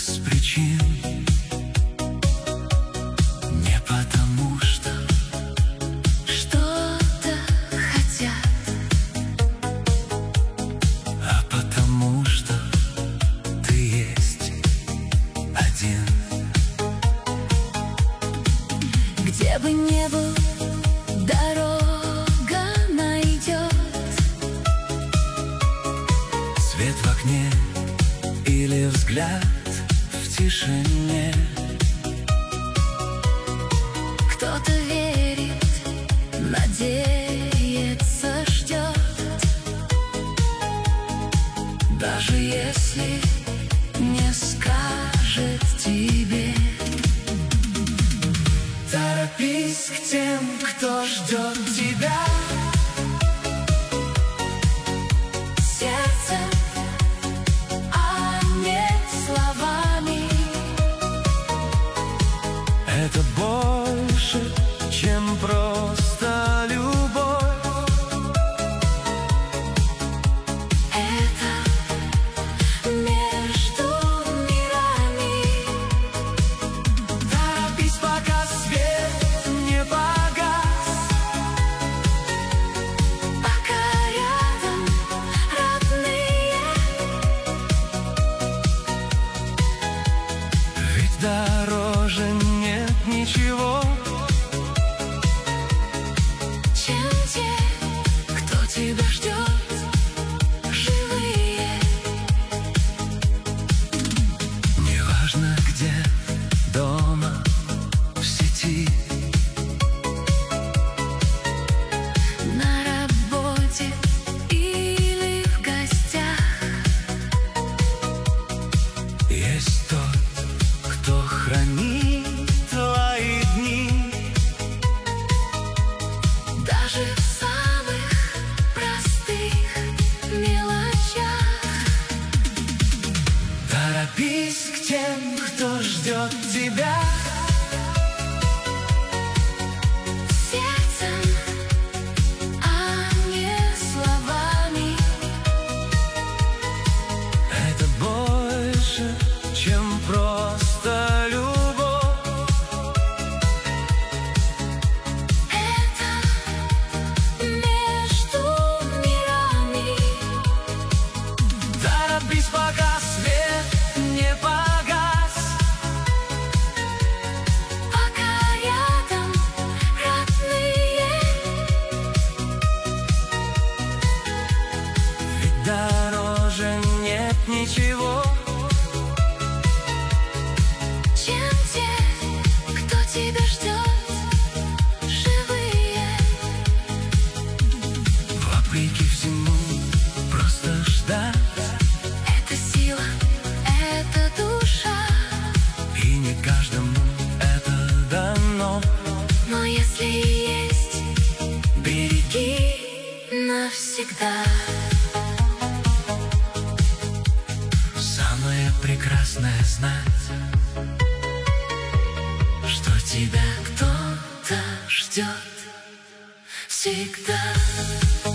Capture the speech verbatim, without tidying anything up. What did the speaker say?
без причин, не потому что что-то хотят, а потому что ты есть один. где бы ни был, дорога найдет. Свет в окне или взгляд в тишине. Кто-то верит, надеется, ждет. Даже если не скажет тебе. торопись к тем, кто ждет тебя. Сердцем, а не словами. Это больше, чем просто любовь. Это между мирами. Торопись, пока свет не погас, Пока рядом родные. ведь дороже нет ничего, Чем те, кто тебя ждет, живые. неважно где, дома, в сети, На работе или в гостях. есть тот, кто хранит твои дни. Даже в самых простых мелочах. Торопись к тем, кто ждет тебя. Сердцем, а не словами. Это больше, чем просто любовь. Это между мирами. Торопись, пока свет не погас, Пока рядом родные. ведь дороже нет ничего, Чем те, кто тебя ждет, живые. вопреки всему просто ждать. Это сила, это душа. И не каждому это дано. Но если есть, береги навсегда. Самое прекрасное знать, что тебя Кто-то ждет всегда.